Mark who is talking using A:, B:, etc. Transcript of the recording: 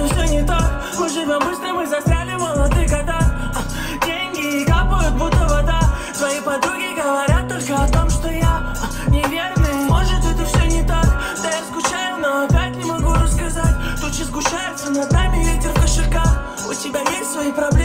A: это все не так. Мы живем быстро, мы застряли в молодых годах. Деньги капают, будто вода. Твои подруги говорят только о том, что я неверный. Может, это все не так. Да я скучаю, но опять не могу рассказать. Тучи сгущаются над нами, ветер в кошельках. У тебя есть свои проблемы.